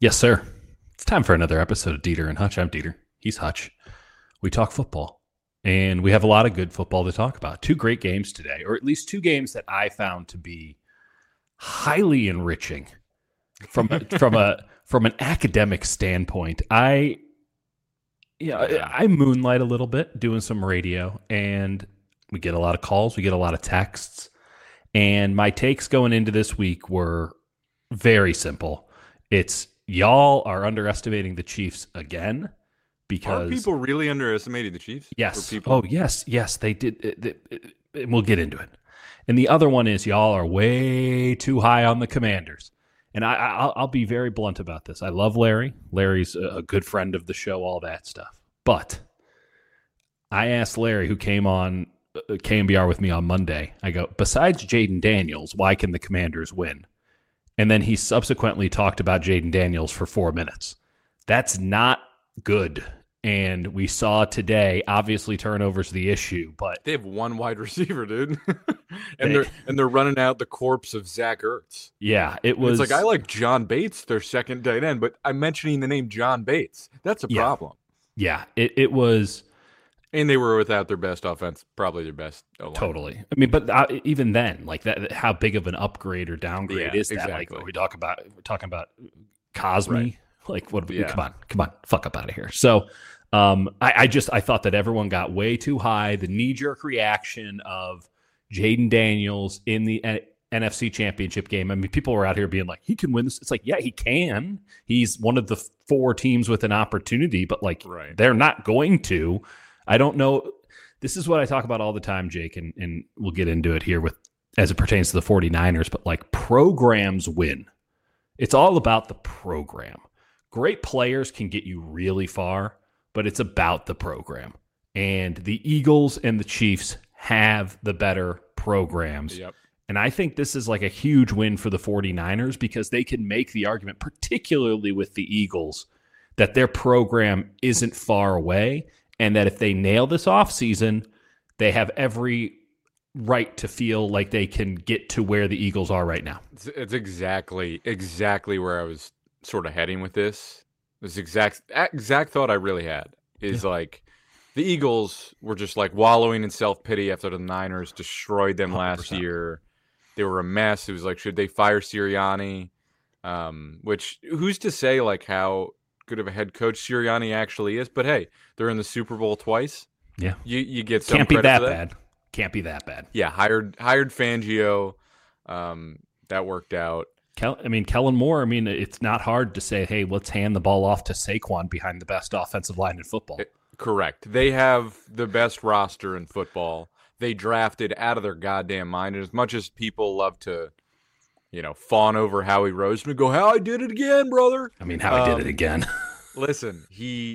Yes, sir. It's time for another episode of Dieter and Hutch. I'm Dieter. He's Hutch. We talk football, and we have a lot of good football to talk about. Two great games today, or at least two games that I found to be highly enriching from an academic standpoint. I moonlight a little bit doing some radio, and we get a lot of calls, we get a lot of texts, and my takes going into this week were very simple. It's y'all are underestimating the Chiefs again because... Are people really underestimating the Chiefs? Yes. Oh, yes, they did. And we'll get into it. And the other one is y'all are way too high on the Commanders. And I'll be very blunt about this. I love Larry. Larry's a good friend of the show, all that stuff. But I asked Larry, who came on KMBR with me on Monday, I go, besides Jaden Daniels, why can the Commanders win? And then he subsequently talked about Jaden Daniels for 4 minutes. That's not good. And we saw today, obviously turnovers the issue, but they have one wide receiver, dude. and they're running out the corpse of Zach Ertz. Yeah, it was. It's like, I like John Bates, their second tight end, but I'm mentioning the name John Bates. That's a problem. Yeah, it was. And they were without their best offense, probably their best O-line. Totally. I mean, but even then, like that, how big of an upgrade or downgrade is that? Exactly. Like, we're talking about Cosme. Right. Like, what? Come on, fuck up out of here. So, I thought that everyone got way too high. The knee jerk reaction of Jaden Daniels in the NFC Championship game. I mean, people were out here being like, he can win this. It's like, yeah, he can. He's one of the 4 teams with an opportunity, but like, They're not going to. I don't know. This is what I talk about all the time, Jake, and we'll get into it here with as it pertains to the 49ers, but like programs win. It's all about the program. Great players can get you really far, but it's about the program. And the Eagles and the Chiefs have the better programs. Yep. And I think this is like a huge win for the 49ers because they can make the argument, particularly with the Eagles, that their program isn't far away. And that if they nail this offseason, they have every right to feel like they can get to where the Eagles are right now. It's exactly where I was sort of heading with this. This exact thought I really had is like the Eagles were just like wallowing in self-pity after the Niners destroyed them 100%. last year. They were a mess. It was like, should they fire Sirianni? Which who's to say like how good of a head coach Sirianni actually is, but hey, they're in the Super Bowl twice. Yeah, you get some can't be credit that for bad. Can't be that bad. Yeah, hired Fangio. That worked out. Kellen Moore. I mean, it's not hard to say, hey, let's hand the ball off to Saquon behind the best offensive line in football. Correct. They have the best roster in football. They drafted out of their goddamn mind. And as much as people love to, fawn over Howie Roseman and go, Howie did it again, brother. I mean, Howie did it again. Listen, he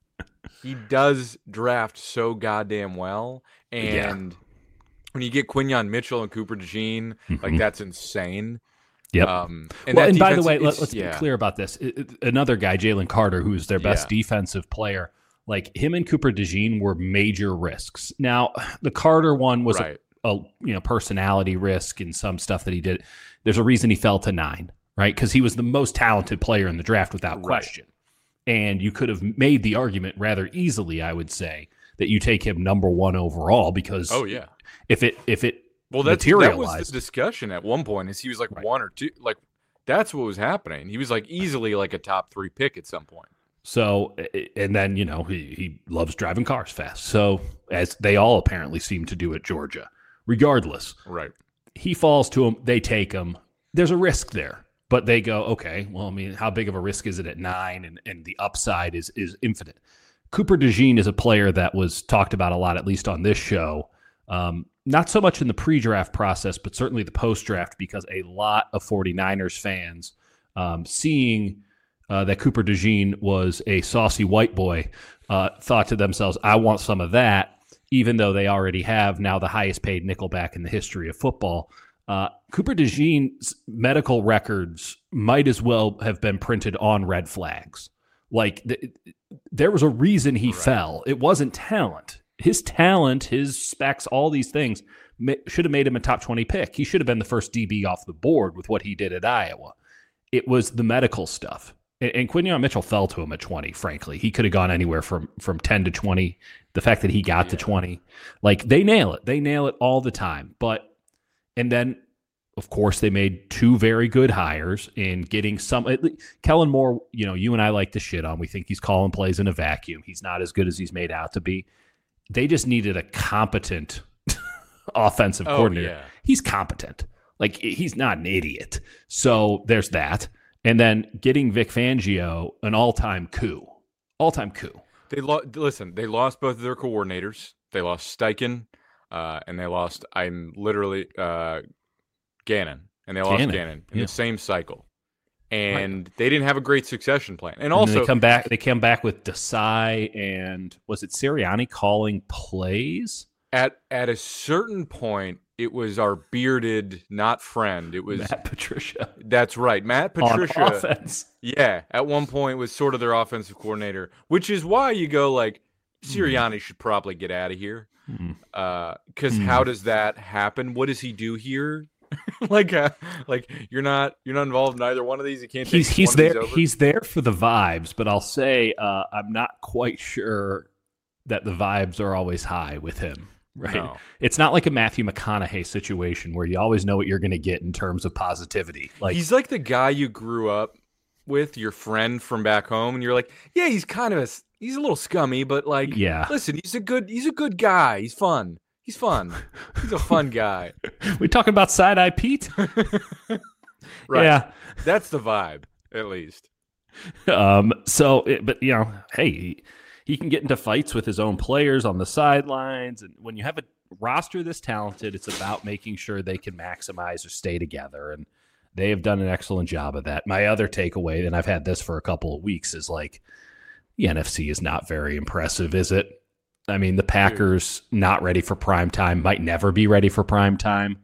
does draft so goddamn well. And when you get Quinyon Mitchell and Cooper DeJean, like that's insane. Yep. And by the way, let's be clear about this. Another guy, Jalen Carter, who's their best defensive player, like him and Cooper DeJean were major risks. Now, the Carter one was a personality risk and some stuff that he did. There's a reason he fell to 9, right? Because he was the most talented player in the draft without question. And you could have made the argument rather easily, I would say, that you take him number 1 overall because if it that was the discussion at one point is he was like 1 or 2, like that's what was happening. He was like easily like a top 3 pick at some point. So, and then, he loves driving cars fast. So, as they all apparently seem to do at Georgia, regardless. Right. He falls to him. They take him. There's a risk there. But they go, okay, well, I mean, how big of a risk is it at 9? And the upside is infinite. Cooper DeJean is a player that was talked about a lot, at least on this show. Not so much in the pre-draft process, but certainly the post-draft, because a lot of 49ers fans seeing that Cooper DeJean was a saucy white boy thought to themselves, I want some of that, even though they already have now the highest paid nickelback in the history of football. Cooper DeJean's medical records might as well have been printed on red flags. Like, there was a reason he fell. It wasn't talent. His talent, his specs, all these things should have made him a top 20 pick. He should have been the first DB off the board with what he did at Iowa. It was the medical stuff. And Quinyon Mitchell fell to him at 20, frankly. He could have gone anywhere from 10 to 20. The fact that he got to 20, like they nail it. They nail it all the time. And then, of course, they made two very good hires in getting some. Kellen Moore, you and I like to shit on. We think he's calling plays in a vacuum. He's not as good as he's made out to be. They just needed a competent offensive coordinator. Yeah. He's competent. Like, he's not an idiot. So there's that. And then getting Vic Fangio, an all-time coup. All-time coup. They lost both of their coordinators. They lost Steichen, and they lost, Gannon. And they lost Gannon in the same cycle. And they didn't have a great succession plan. And also they come back with Desai and was it Sirianni calling plays? At a certain point, it was our bearded, not friend. It was Matt Patricia. That's right. Matt Patricia. On offense. Yeah. At one point was sort of their offensive coordinator, which is why you go like, Sirianni should probably get out of here. Because how does that happen? What does he do here? like you're not involved in either one of these. You can't. He's there. He's there for the vibes, but I'll say I'm not quite sure that the vibes are always high with him. Right. No. It's not like a Matthew McConaughey situation where you always know what you're going to get in terms of positivity. Like, he's like the guy you grew up with, your friend from back home, and you're like, yeah, he's he's a little scummy, but like, yeah, listen, he's a good guy. He's fun. He's a fun guy. We talking about Side-Eye Pete? Right. Yeah. That's the vibe, at least. But hey, he can get into fights with his own players on the sidelines. And when you have a roster this talented, it's about making sure they can maximize or stay together. And they have done an excellent job of that. My other takeaway, and I've had this for a couple of weeks, is like the NFC is not very impressive, is it? I mean, the Packers not ready for prime time, might never be ready for prime time.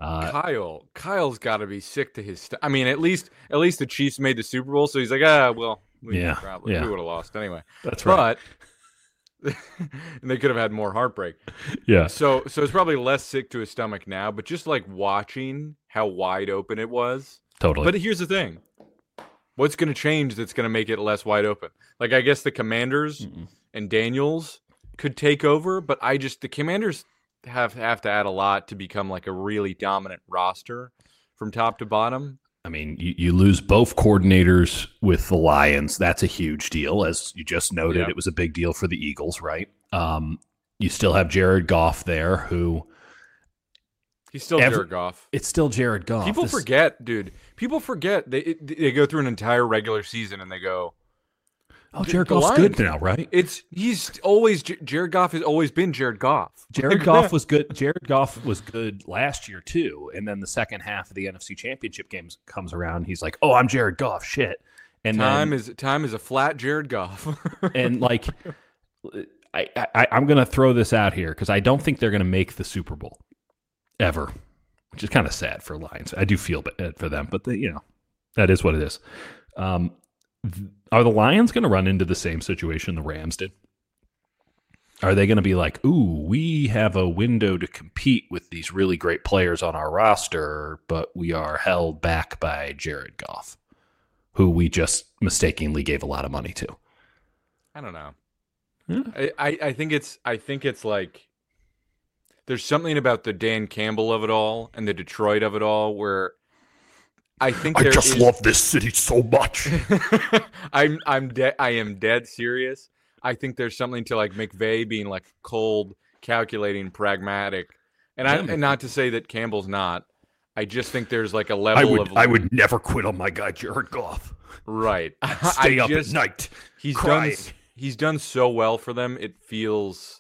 Kyle's got to be sick to his. I mean, at least the Chiefs made the Super Bowl, so he's like, we would have lost anyway. That's right. But and they could have had more heartbreak. Yeah. So it's probably less sick to his stomach now, but just like watching how wide open it was. Totally. But here's the thing: what's going to change that's going to make it less wide open? Like, I guess the Commanders and Daniels could take over, but the Commanders have to add a lot to become like a really dominant roster from top to bottom. I mean, you lose both coordinators with the Lions. That's a huge deal. As you just noted, It was a big deal for the Eagles, right? You still have Jared Goff there, who... He's still Jared Goff. It's still Jared Goff. People forget, dude. People forget. They go through an entire regular season and they go... Oh, Jared Goff's good now, right? Jared Goff has always been Jared Goff. Jared Goff was good. Jared Goff was good last year too, and then the second half of the NFC Championship games comes around. He's like, "Oh, I'm Jared Goff." Shit. And time is a flat Jared Goff. And like, I'm gonna throw this out here because I don't think they're gonna make the Super Bowl ever, which is kind of sad for Lions. I do feel bad for them, but that is what it is. Are the Lions going to run into the same situation the Rams did? Are they going to be like, ooh, we have a window to compete with these really great players on our roster, but we are held back by Jared Goff, who we just mistakenly gave a lot of money to? I don't know. Yeah. I think it's like there's something about the Dan Campbell of it all and the Detroit of it all where I think I just love this city so much. I am dead serious. I think there's something to like McVay being like cold, calculating, pragmatic, and not to say that Campbell's not. I just think there's like a level I would never quit on my guy Jared Goff. Right. Stay up at night. He's done so well for them. It feels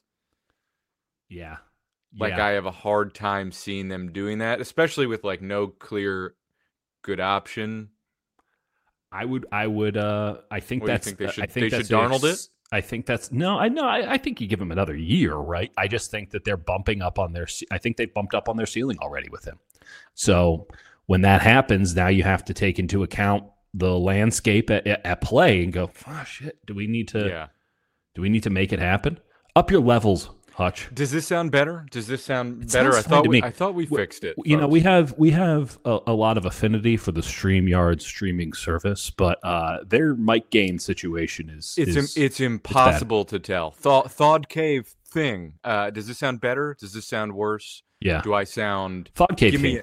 like I have a hard time seeing them doing that, especially with like no clear good option. I think that's. They should Darnold it. I think that's I think you give him another year, right? I just think that they're bumping up on their. I think they bumped up on their ceiling already with him. So when that happens, now you have to take into account the landscape at play and go, oh shit, do we need to make it happen? Up your levels. Hutch. Does this sound better? Does this sound It better? sounds fine to me. I thought we fixed it. You know, folks. we have a lot of affinity for the StreamYard streaming service, but their mic gain situation It's impossible to tell. Thawed Cave thing. Does this sound better? Does this sound worse? Yeah. Do I sound Thawed Cave? Give me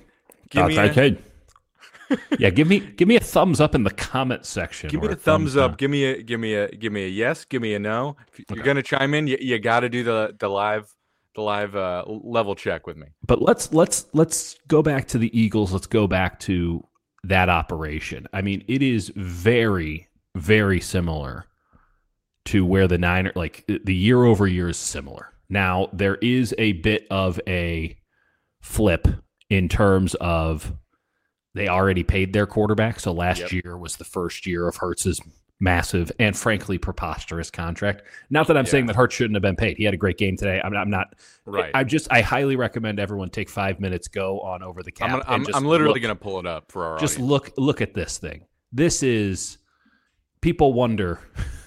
yeah, give me a thumbs up in the comment section. Give me a thumbs up. Give me a yes. Give me a no. If you're gonna chime in, you got to do the live level check with me. But let's go back to the Eagles. Let's go back to that operation. I mean, it is very, very similar to where the Niners, like the year over year is similar. Now there is a bit of a flip in terms of they already paid their quarterback. So last year was the first year of Hurts's massive and frankly preposterous contract. Not that I'm saying that Hurts shouldn't have been paid. He had a great game today. I'm not. Right. I highly recommend everyone take 5 minutes, go on Over the Cap. I'm literally going to pull it up for our just audience. Look at this thing. This is people wonder.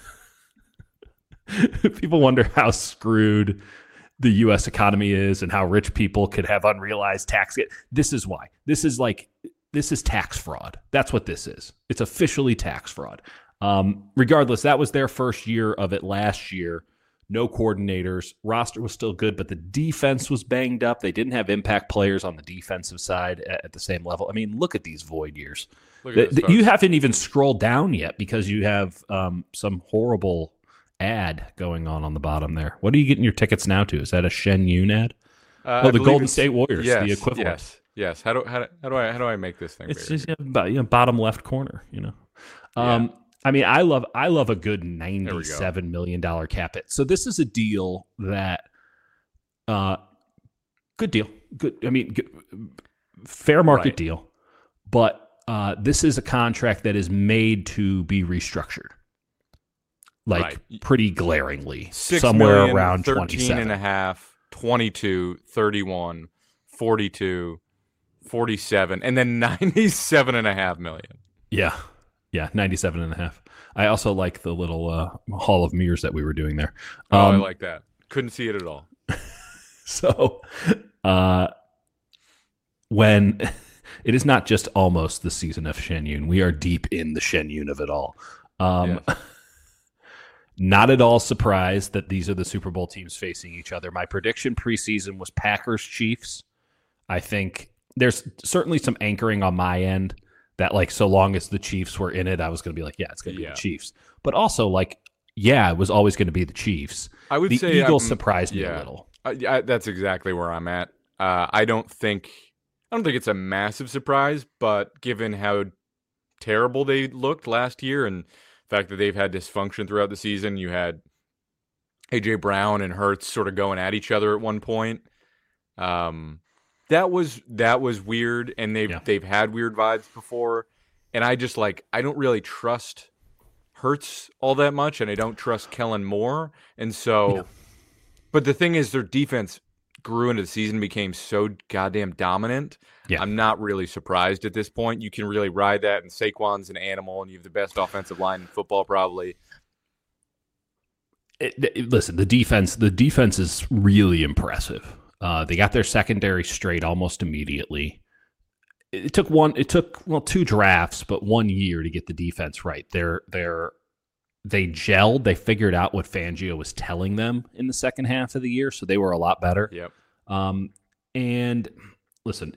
People wonder how screwed the U.S. economy is and how rich people could have unrealized tax. This is why. This is tax fraud. That's what this is. It's officially tax fraud. Regardless, that was their first year of it last year. No coordinators. Roster was still good, but the defense was banged up. They didn't have impact players on the defensive side at the same level. I mean, look at these void years. You haven't even scrolled down yet because you have some horrible ad going on the bottom there. What are you getting your tickets now to? Is that a Shen Yun ad? The Golden State Warriors, the equivalent. Yes. How do I make this thing? It's bigger? Just bottom left corner. I mean, I love a good $97 million cap hit. So this is a deal that, good deal. Good. I mean, fair market deal. But this is a contract that is made to be restructured. Pretty glaringly, somewhere around 27 and a half, 22, 31, 42, 47, and then 97.5 million. Yeah, 97.5. I also like the little Hall of Mirrors that we were doing there. I like that. Couldn't see it at all. So, when it is not just almost the season of Shen Yun, we are deep in the Shen Yun of it all. Not at all surprised that these are the Super Bowl teams facing each other. My prediction preseason was Packers-Chiefs. I think there's certainly some anchoring on my end that, so long as the Chiefs were in it, I was going to be like, it's going to be the Chiefs. But also, it was always going to be the Chiefs. I would say the Eagles surprised me a little. That's exactly where I'm at. I don't think it's a massive surprise, but given how terrible they looked last year and the fact that they've had dysfunction throughout the season, you had A.J. Brown and Hurts sort of going at each other at one point. That was weird, and they've had weird vibes before, and I just I don't really trust Hurts all that much, and I don't trust Kellen Moore, and so. But the thing is, their defense grew into the season, became so goddamn dominant. Yeah. I'm not really surprised at this point. You can really ride that, and Saquon's an animal, and you have the best offensive line in football, probably. Listen, the defense is really impressive. They got their secondary straight almost immediately. It took 2 drafts, but 1 year to get the defense right. They gelled. They figured out what Fangio was telling them in the second half of the year, so they were a lot better. Yep. And listen,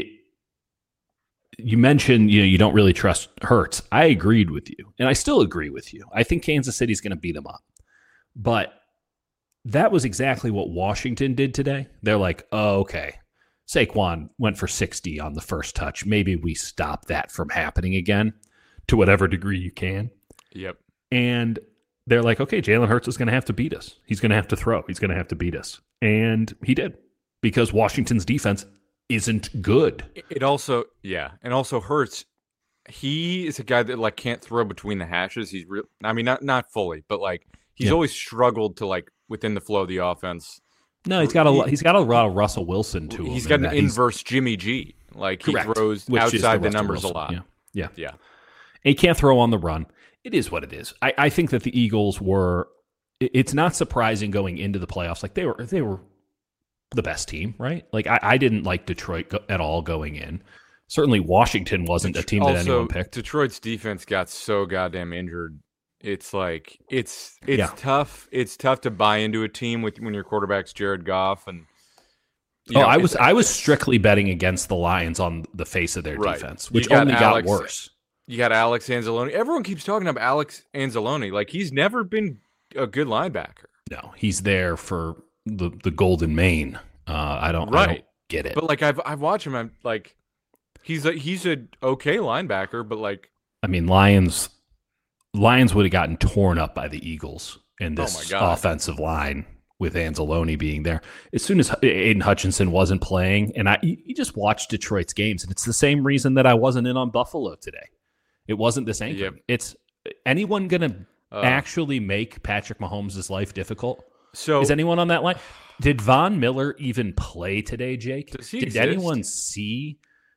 you mentioned you don't really trust Hurts. I agreed with you, and I still agree with you. I think Kansas City's going to beat them up, but that was exactly what Washington did today. They're like, oh, okay, Saquon went for 60 on the first touch. Maybe we stop that from happening again to whatever degree you can. Yep. And they're like, okay, Jalen Hurts is going to have to beat us. He's going to have to throw. He's going to have to beat us. And he did, because Washington's defense isn't good. And also Hurts, he is a guy that can't throw between the hashes. He's real. I mean, not fully, but he's always struggled to within the flow of the offense. No, he's got a lot of Russell Wilson to him. He's got an inverse Jimmy G. He throws outside the numbers a lot. Yeah. And he can't throw on the run. It is what it is. I think that the Eagles were it's not surprising going into the playoffs. Like they were the best team, right? Like I didn't like Detroit at all going in. Certainly Washington wasn't a team that anyone picked. Detroit's defense got so goddamn injured. It's like it's tough. It's tough to buy into a team when your quarterback's Jared Goff and I was strictly betting against the Lions on the face of their defense, which only got worse. You got Alex Anzalone. Everyone keeps talking about Alex Anzalone. Like he's never been a good linebacker. No, he's there for the golden mane. I don't get it. But like I've watched him. I'm like he's a okay linebacker, but like I mean Lions would have gotten torn up by the Eagles in this offensive line with Anzalone being there. As soon as Aiden Hutchinson wasn't playing, and you just watched Detroit's games, and it's the same reason that I wasn't in on Buffalo today. It wasn't this anchor. Yep. It's anyone going to actually make Patrick Mahomes' life difficult? So is anyone on that line? Did Von Miller even play today, Jake? Did anyone see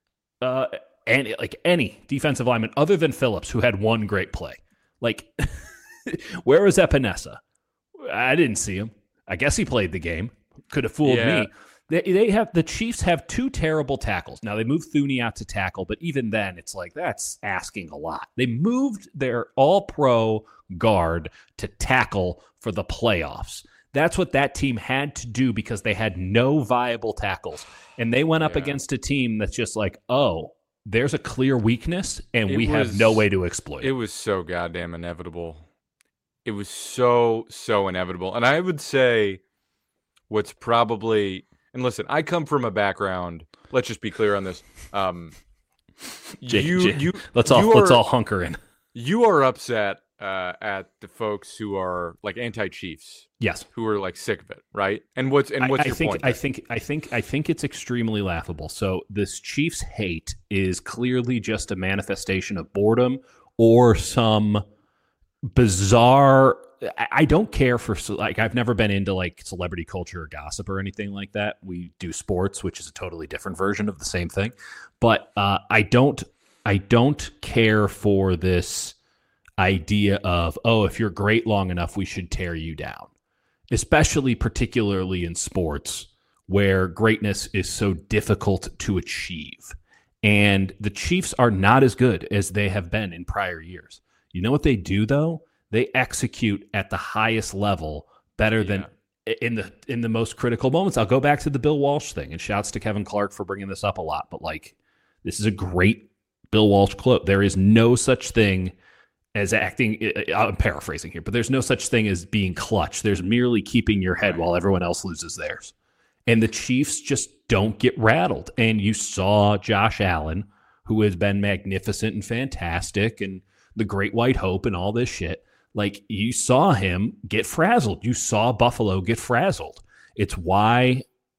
any defensive lineman other than Phillips who had one great play? Like, where was Epinesa? I didn't see him. I guess he played the game. Could have fooled me. The Chiefs have two terrible tackles. Now they moved Thuney out to tackle, but even then it's like that's asking a lot. They moved their all-pro guard to tackle for the playoffs. That's what that team had to do because they had no viable tackles. And they went up against a team that's just like, oh, there's a clear weakness and we have no way to exploit it. It was so goddamn inevitable. It was so inevitable. And I would say what's probably, and listen, I come from a background, let's just be clear on this. Let's all hunker in. You are upset at the folks who are like anti-Chiefs. Yes. Who are like sick of it, right? And what's your point? I think it's extremely laughable. So this Chiefs hate is clearly just a manifestation of boredom or some bizarre. I don't care for, like, I've never been into like celebrity culture or gossip or anything like that. We do sports, which is a totally different version of the same thing. But I don't care for this idea of, oh, if you're great long enough, we should tear you down. Particularly in sports where greatness is so difficult to achieve. And the Chiefs are not as good as they have been in prior years. You know what they do, though? They execute at the highest level better than in the most critical moments. I'll go back to the Bill Walsh thing, and shouts to Kevin Clark for bringing this up a lot. But like, this is a great Bill Walsh quote. There is no such thing as acting. I'm paraphrasing here, but there's no such thing as being clutch. There's merely keeping your head while everyone else loses theirs. And the Chiefs just don't get rattled. And you saw Josh Allen, who has been magnificent and fantastic, and the Great White Hope and all this shit. Like, you saw him get frazzled. You saw Buffalo get frazzled. It's why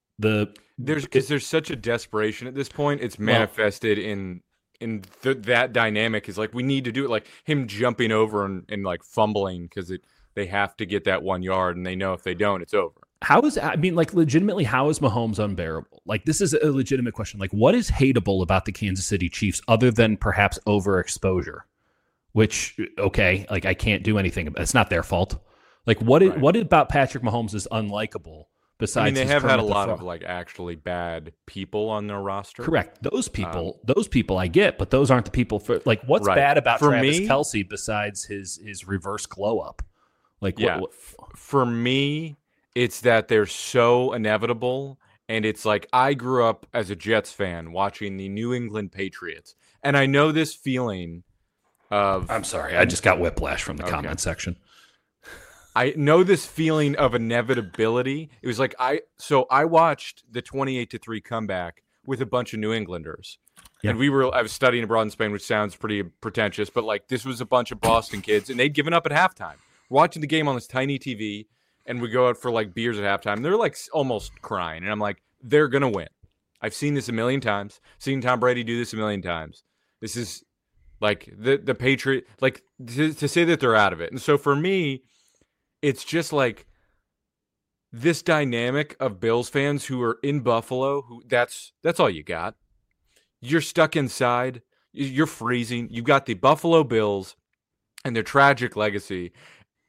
there's such a desperation at this point. It's manifested in that dynamic is like, we need to do it. Like him jumping over and like fumbling because they have to get that 1 yard, and they know if they don't, it's over. Legitimately, how is Mahomes unbearable? Like, this is a legitimate question. Like, what is hateable about the Kansas City Chiefs other than perhaps overexposure? Which, okay, like, I can't do anything about it. It's not their fault. Like, what about Patrick Mahomes is unlikable besides? I mean, they have had a lot of like actually bad people on their roster. Correct. Those people I get, but those aren't the people for like, what's bad about Travis Kelce besides his reverse glow up? Like, for me, it's that they're so inevitable. And it's like, I grew up as a Jets fan watching the New England Patriots. And I know this feeling of... I'm sorry, I just got whiplash from the comment section. I know this feeling of inevitability. It was like, I watched the 28-3 comeback with a bunch of New Englanders. Yeah. And I was studying abroad in Spain, which sounds pretty pretentious, but like, this was a bunch of Boston kids, and they'd given up at halftime. Watching the game on this tiny TV, and we go out for like beers at halftime. They're like almost crying, and I'm like, they're gonna win. I've seen this a million times. Seen Tom Brady do this a million times. This is like the Patriot, like to say that they're out of it. And so for me, it's just like this dynamic of Bills fans who are in Buffalo. Who that's all you got. You're stuck inside. You're freezing. You've got the Buffalo Bills and their tragic legacy.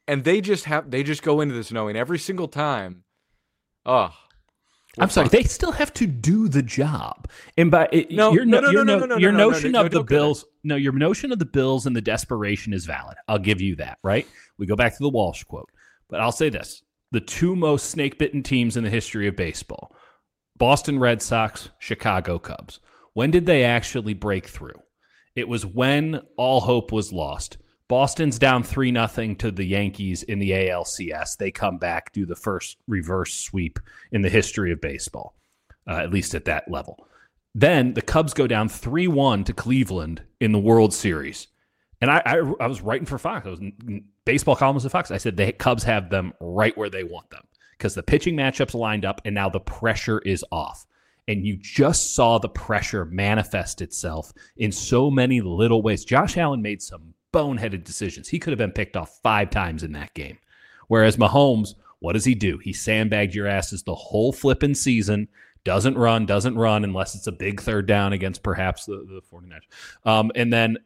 and they just go into this knowing every single time, oh, I'm sorry, they still have to do the job. And by your notion of the Bills, your notion of the Bills and the desperation is valid. I'll give you that, right? We go back to the Walsh quote. But I'll say this. The two most snake-bitten teams in the history of baseball, Boston Red Sox, Chicago Cubs. When did they actually break through? It was when all hope was lost. Boston's down 3-0 to the Yankees in the ALCS. They come back, do the first reverse sweep in the history of baseball, at least at that level. Then the Cubs go down 3-1 to Cleveland in the World Series. And I was writing for Fox. I was baseball columnist at Fox. I said the Cubs have them right where they want them because the pitching matchups lined up and now the pressure is off. And you just saw the pressure manifest itself in so many little ways. Josh Allen made some boneheaded decisions. He could have been picked off 5 times in that game. Whereas Mahomes, what does he do? He sandbagged your asses the whole flipping season. Doesn't run unless it's a big third down against perhaps the 49ers. And then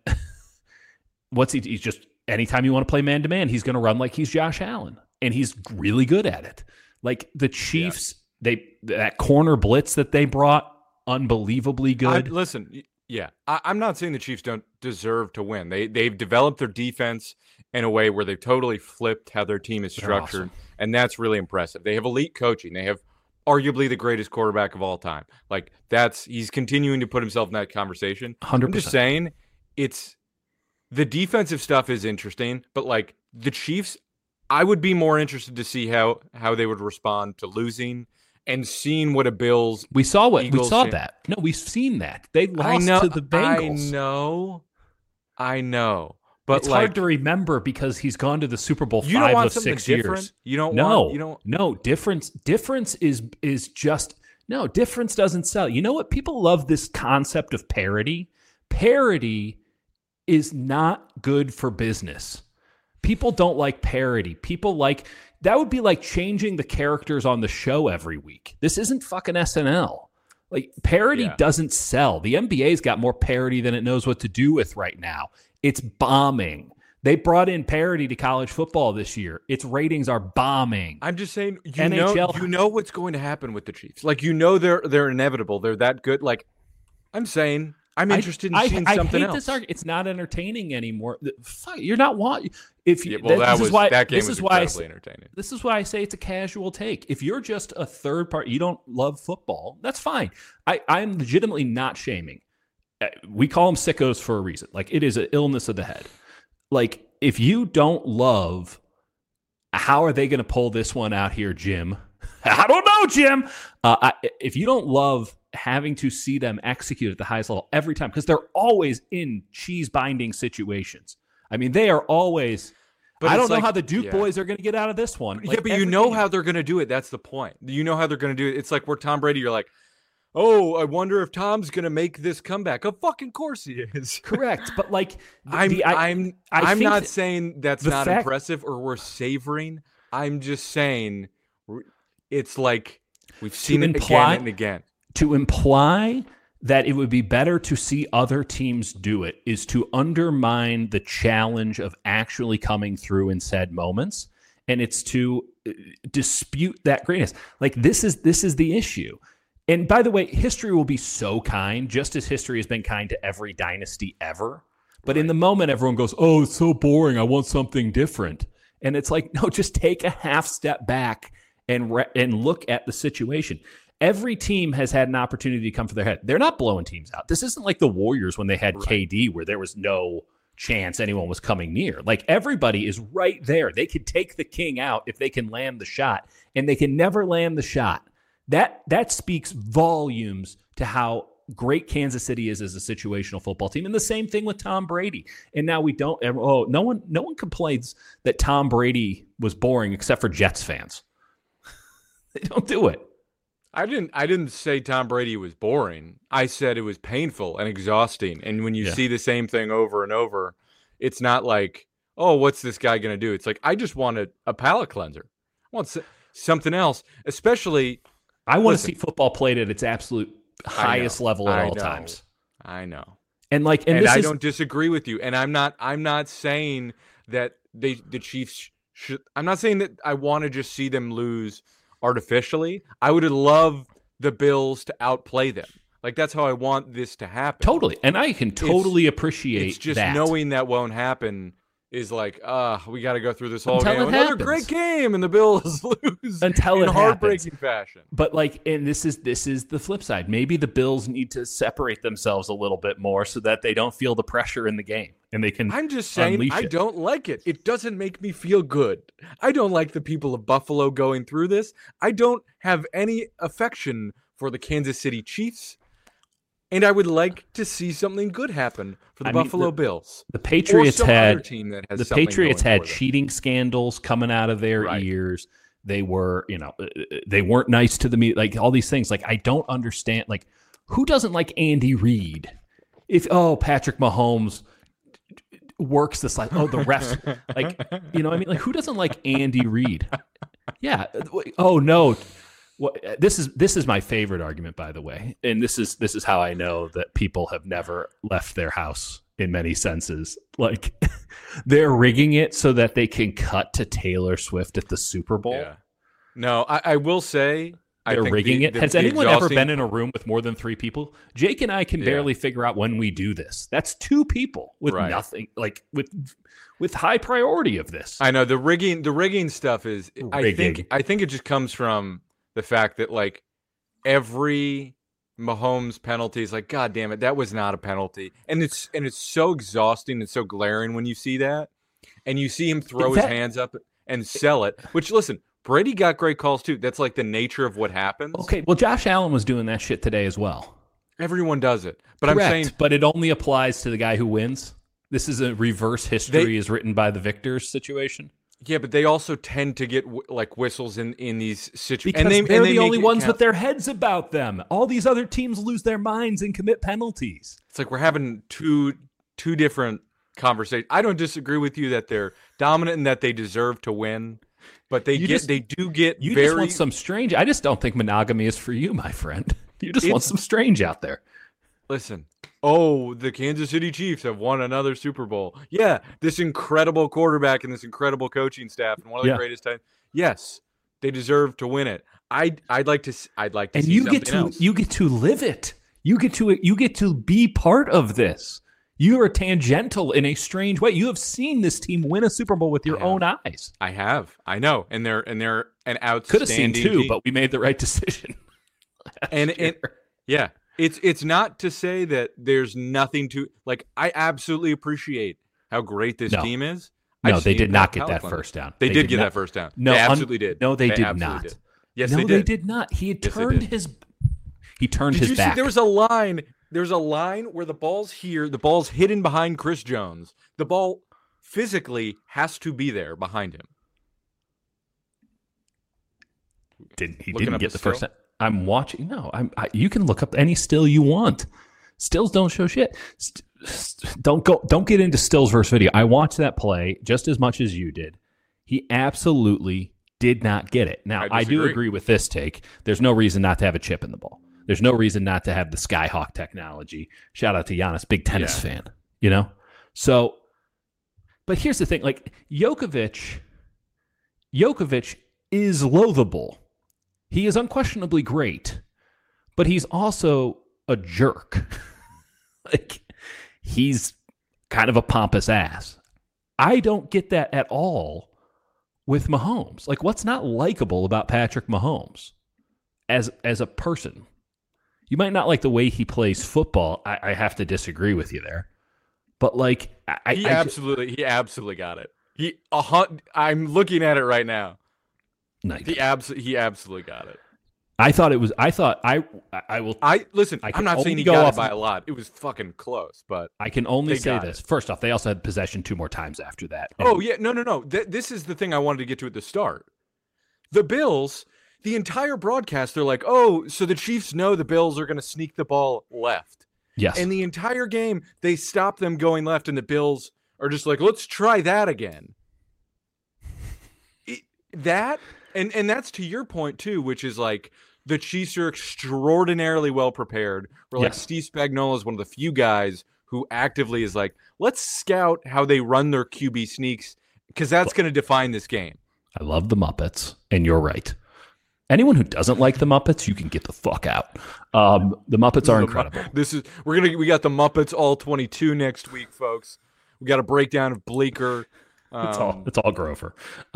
he's just, anytime you want to play man-to-man, he's going to run like he's Josh Allen. And he's really good at it. Like the Chiefs, that corner blitz that they brought, unbelievably good. I'm not saying the Chiefs don't deserve to win. They've developed their defense in a way where they've totally flipped how their team is structured, awesome. And that's really impressive. They have elite coaching. They have arguably the greatest quarterback of all time. Like he's continuing to put himself in that conversation. 100%. I'm just saying, it's the defensive stuff is interesting, but like the Chiefs, I would be more interested to see how they would respond to losing. And seeing what a Bills we saw that. No, we've seen that. They lost to the Bengals. I know. But it's hard to remember because he's gone to the Super Bowl 5 of 6 years. Difference is just difference doesn't sell. You know what? People love this concept of parity. Parity is not good for business. People don't like parity. People like that would be like changing the characters on the show every week. This isn't fucking SNL. Like parody doesn't sell. The NBA's got more parody than it knows what to do with right now. It's bombing. They brought in parity to college football this year. Its ratings are bombing. I'm just saying, you know what's going to happen with the Chiefs. Like they're inevitable. They're that good. Like I'm saying, I'm interested in seeing something else. It's not entertaining anymore. You're not watching. That game was incredibly entertaining. This is why I say it's a casual take. If you're just a third party, you don't love football, that's fine. I'm legitimately not shaming. We call them sickos for a reason. Like it is an illness of the head. Like if you don't love, how are they going to pull this one out here, Jim? I don't know, Jim. If you don't love having to see them execute at the highest level every time, because they're always in cheese binding situations. I mean, they are always. But I don't know how the Duke boys are going to get out of this one. Like, but you know how they're going to do it. That's the point. You know how they're going to do it. It's like where Tom Brady, you're like, oh, I wonder if Tom's going to make this comeback. Of fucking course he is. Correct. But like, I'm not saying that's not impressive or we're savoring. I'm just saying it's like we've seen it again and again. To imply that it would be better to see other teams do it is to undermine the challenge of actually coming through in said moments. And it's to dispute that greatness. Like this is the issue. And by the way, history will be so kind, just as history has been kind to every dynasty ever. But in the moment, everyone goes, oh, it's so boring. I want something different. And it's like, no, just take a half step back and look at the situation. Every team has had an opportunity to come for their head. They're not blowing teams out. This isn't like the Warriors when they had KD, where there was no chance anyone was coming near. Like everybody is right there. They could take the king out if they can land the shot, and they can never land the shot. That speaks volumes to how great Kansas City is as a situational football team. And the same thing with Tom Brady. And now we don't. Oh, no one complains that Tom Brady was boring except for Jets fans. They don't do it. I didn't say Tom Brady was boring. I said it was painful and exhausting. And when you see the same thing over and over, it's not like, oh, what's this guy going to do? It's like, I just want a palate cleanser. I want something else, especially. I want to see football played at its absolute highest level at all times. I know. And I don't disagree with you. And I'm not saying that the Chiefs I'm not saying that I want to just see them lose artificially. I would love the Bills to outplay them. Like, that's how I want this to happen. Totally. And I can totally appreciate it's just that. knowing that won't happen is like, we got to go through this whole Until game. it Another happens. great game, and the Bills lose Until in it heartbreaking fashion. But like, and this is the flip side. Maybe the Bills need to separate themselves a little bit more so that they don't feel the pressure in the game and they can. I'm just saying, I it. don't like it. It doesn't make me feel good. I don't like the people of Buffalo going through this. I don't have any affection for the Kansas City Chiefs. And I would like to see something good happen for the Buffalo Bills. The Patriots had team that has the Patriots had for them. cheating scandals coming out of their ears. They were, they weren't nice to the media. Like all these things. Like I don't understand. Like who doesn't like Andy Reid? Patrick Mahomes works this like the refs like I mean like who doesn't like Andy Reid? Yeah. Oh no. Well, this is my favorite argument, by the way, and this is how I know that people have never left their house in many senses. Like they're rigging it so that they can cut to Taylor Swift at the Super Bowl. Yeah. No, I will say they're rigging it. Has anyone ever been in a room with more than 3 people? Jake and I can barely figure out when we do this. That's 2 people with nothing, like with high priority of this. I know the rigging stuff is. Rigging. I think it just comes from the fact that like every Mahomes penalty is like, God damn it, that was not a penalty, and it's so exhausting and so glaring when you see that, and you see him throw his hands up and sell it. Which listen, Brady got great calls too. That's like the nature of what happens. Okay, well, Josh Allen was doing that shit today as well. Everyone does it, but Correct, I'm saying, but it only applies to the guy who wins. This is a reverse history is written by the victors situation. Yeah, but they also tend to get like whistles in these situations. Because they're the only ones with their heads about them. All these other teams lose their minds and commit penalties. It's like we're having two different conversations. I don't disagree with you that they're dominant and that they deserve to win, but they just want some strange. I just don't think monogamy is for you, my friend. You just want some strange out there. Listen. Oh, the Kansas City Chiefs have won another Super Bowl. Yeah, this incredible quarterback and this incredible coaching staff and one of the greatest times. Yes, they deserve to win it. I'd like to see something else. You get to live it. You get to be part of this. You are tangential in a strange way. You have seen this team win a Super Bowl with your own eyes. I have. I know, and they're an outstanding. Could have seen 2, team. but we made the right decision. and yeah. It's not to say that there's nothing to like. I absolutely appreciate how great this team is. No, they did not get that first down. They did get that first down. No, they absolutely did. No, they did not. Did. Yes, they did not. He had turned his. He turned his back. There was a line. There's a line where the ball's here. The ball's hidden behind Chris Jones. The ball physically has to be there behind him. He didn't get the first down. I'm watching. No, you can look up any still you want. Stills don't show shit. Don't get into stills versus video. I watched that play just as much as you did. He absolutely did not get it. Now, I do agree with this take. There's no reason not to have a chip in the ball. There's no reason not to have the Skyhawk technology. Shout out to Giannis, big tennis fan. So, but here's the thing: like Jokovic is loathable. He is unquestionably great, but he's also a jerk. Like, he's kind of a pompous ass. I don't get that at all with Mahomes. Like, what's not likable about Patrick Mahomes as a person? You might not like the way he plays football. I have to disagree with you there. But, like, he absolutely got it. I'm looking at it right now. Nice. He absolutely got it. Listen. I'm not saying he got it by a lot. It was fucking close, but I can only say this. First off, they also had possession 2 more times after that. Oh yeah, no. This is the thing I wanted to get to at the start. The Bills, the entire broadcast, they're like, oh, so the Chiefs know the Bills are going to sneak the ball left. Yes. And the entire game, they stop them going left, and the Bills are just like, let's try that again. And that's to your point too, which is like the Chiefs are extraordinarily well prepared. Where like Steve Spagnuolo is one of the few guys who actively is like, let's scout how they run their QB sneaks because that's going to define this game. I love the Muppets, and you're right. Anyone who doesn't like the Muppets, you can get the fuck out. The Muppets are incredible. We got the Muppets All 22 next week, folks. We got a breakdown of Bleecker. It's all Grover.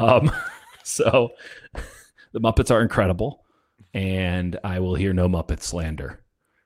So the Muppets are incredible, and I will hear no Muppet slander.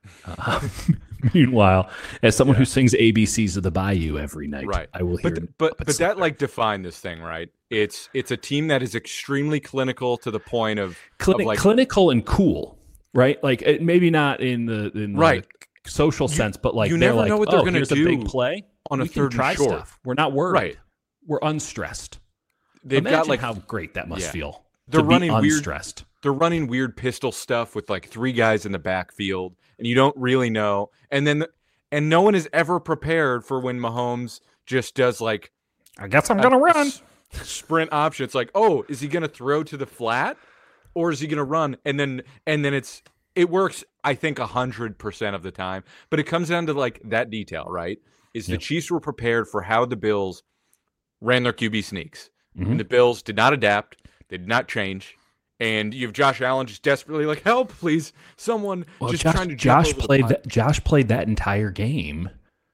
Meanwhile, as someone who sings ABCs of the Bayou every night, right. I will hear. But that like defined this thing, right? It's a team that is extremely clinical to the point of clinical and cool, right? Like maybe not in the social sense, but like you never know what they're going to do. A big play on a third and short. Stuff. We're not worried. Right. We're unstressed. They've Imagine got like how great that must feel. They're running unstressed. They're running weird pistol stuff with like 3 guys in the backfield, and you don't really know. And no one is ever prepared for when Mahomes just does like, I guess I'm gonna run sprint option. It's like, oh, is he gonna throw to the flat, or is he gonna run? And then it works. I think 100% of the time, but it comes down to like that detail, right? Is the Chiefs were prepared for how the Bills ran their QB sneaks, and the Bills did not adapt. They did not change. And you have Josh Allen just desperately like, help, please, someone trying to Josh played that entire game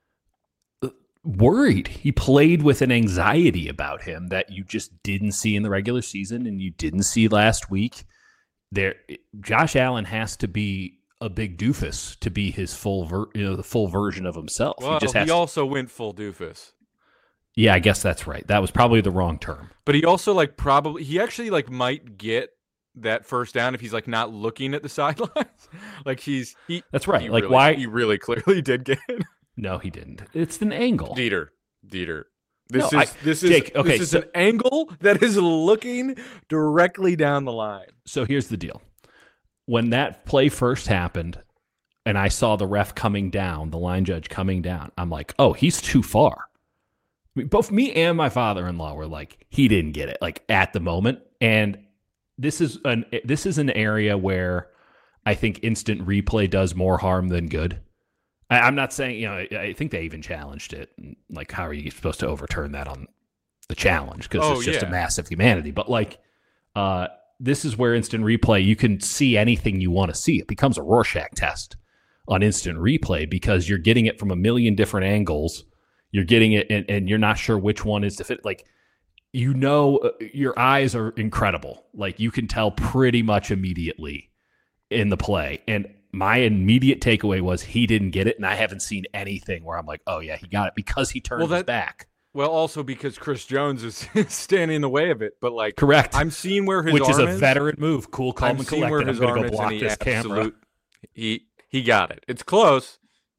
worried. He played with an anxiety about him that you just didn't see in the regular season and you didn't see last week. Josh Allen has to be a big doofus to be his the full version of himself. Well, he also went full doofus. Yeah, I guess that's right. That was probably the wrong term. But he also he actually like might get that first down if he's like not looking at the sidelines. Like that's right. Like why he really clearly did get it. No, he didn't. It's an angle. Dieter. This is an angle that is looking directly down the line. So here's the deal. When that play first happened and I saw the ref coming down, the line judge coming down, I'm like, oh, he's too far. I mean, both me and my father-in-law were like, he didn't get it, like at the moment. And this is an area where I think instant replay does more harm than good. I'm not saying, I think they even challenged it. Like, how are you supposed to overturn that on the challenge? Because it's just a massive humanity. But like, this is where instant replay, you can see anything you want to see. It becomes a Rorschach test on instant replay because you're getting it from a million different angles. You're getting it, and you're not sure which one is to fit. Like, your eyes are incredible. Like, you can tell pretty much immediately in the play. And my immediate takeaway was he didn't get it, and I haven't seen anything where I'm like, oh, yeah, he got it because he turned his back. Well, also because Chris Jones is standing in the way of it. But, like, correct. I'm seeing where his arm is. Which is a is. veteran move. Cool, calm, and collected. I'm going to go block this camera. He got it. It's close.